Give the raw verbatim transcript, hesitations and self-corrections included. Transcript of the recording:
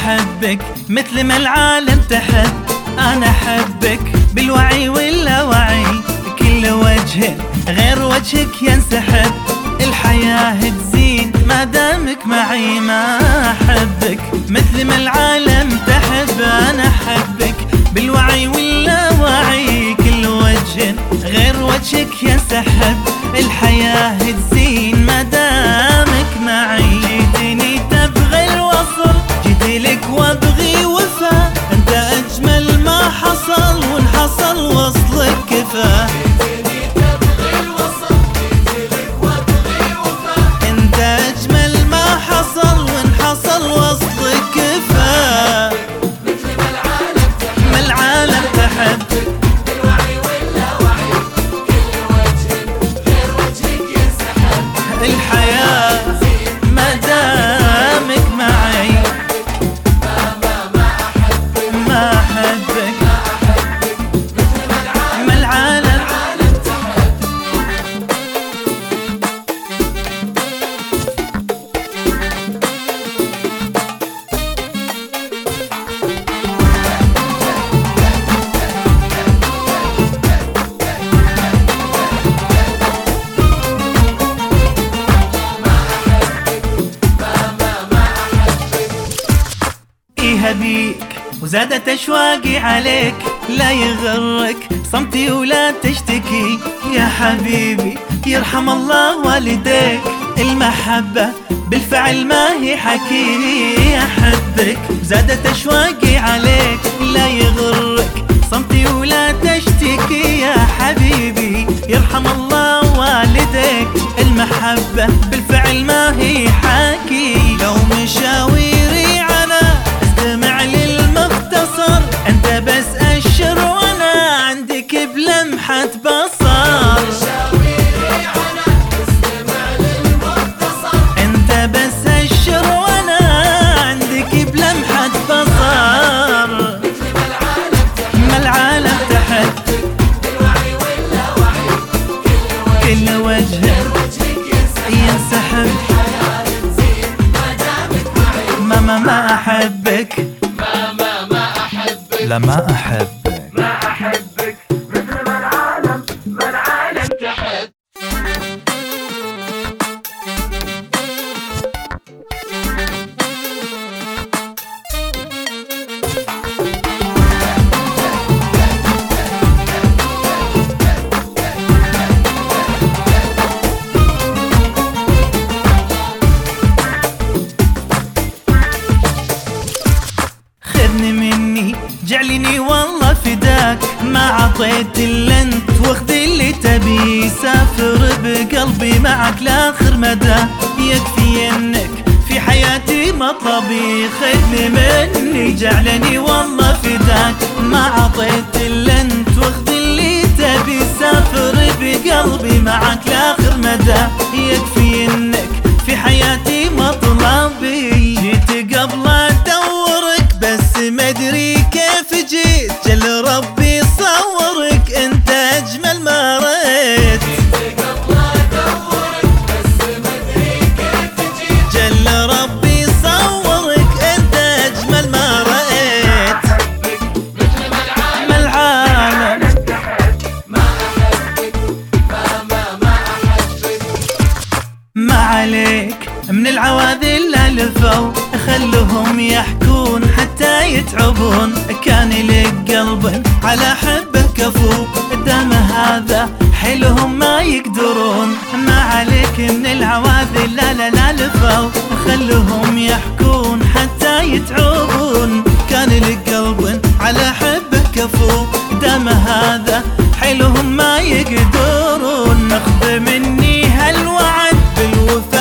أحبك مثل ما العالم تحب. أنا أحبك بالوعي واللاوعي، كل وجه غير وجهك ينسحب. الحياة تزين ما دامك معي. ما أحبك مثل ما العالم تحب. أنا أحبك بالوعي واللاوعي، كل وجه غير وجهك ينسحب. الحياة تزين ما دامك معي. جيتني تبغي الوصل، جيت لك وابغي وفا. انت اجمل ما حصل، وان حصل وصلك كفا. جيتني تبغي الوصل، جيت لك وابغي وفا. انت اجمل ما حصل، وان حصل وصلك كفا. مثل ما العالم تحب، ما العالم تحب. بالوعي واللاوعي، كل وجه غير وجهك ينسحب. الحياة ما دامك معي. ما أحبك ما العالم إيها بيك وزادت أشواقي عليك. لا يغرك صمتي ولا تشتكي يا حبيبي، يرحم الله والديك. المحبة بالفعل ما هي حكي. أحبك زادت أشواقي عليك. لا يغرك صمتي ولا تشتكي يا حبيبي، يرحم الله والديك. المحبة بالفعل ما هي حكي. لو مشاويري أنا استمع للمختصر. انت بس اشر وانا عندك بلمحة بصر. مشاويري انا استمع للمختصر. انت بس اشر وانا عندك بلمحة بصر. مثل ما العالم تحب، ما العالم تحب. بالوعي واللاوعي، كل وجه غير وجهك ينسحب. ينسحب. الحياة تزين ما دامك معي. ما ما ما احبك. ما ما ما أحبك، لا ما احبك. ما أحبك مثل ما العالم ما العالم تحب. خذني مني جعلني والله فداك. ما عطيت الا انت واخذ اللي تبي. سافر بقلبي معك لاخر مدى. يكفي انك في حياتي مطلبي. خذني مني جعلني والله فداك. ما عطيت الا انت واخذ اللي تبي. سافر بقلبي معك لاخر مدى. يكفي انك في حياتي مطلبي. جيت قبل ادورك بس ما ادري كيف جيت. جل ربي صورك انت اجمل ما ريت. جيت قبل أدورك بس ما أدري كيف جيت. جل ربي صورك انت اجمل ما ريت. أحبك مثل ما العالم ما العالم تحب. ما أحبك ما ما ما أحبك. ما عليك من العواذل الفوا. خلهم يحكون حتى يتعبون. كان لك قلب على حبه كفو. دام هذا حيلهم ما يقدرون. ما عليك من العواذل لا لا لا لفوا. خلهم يحكون حتى يتعبون. كان لك قلب على حبه كفو. دام هذا حيلهم ما يقدرون. اخذ مني هالوعد بالوفا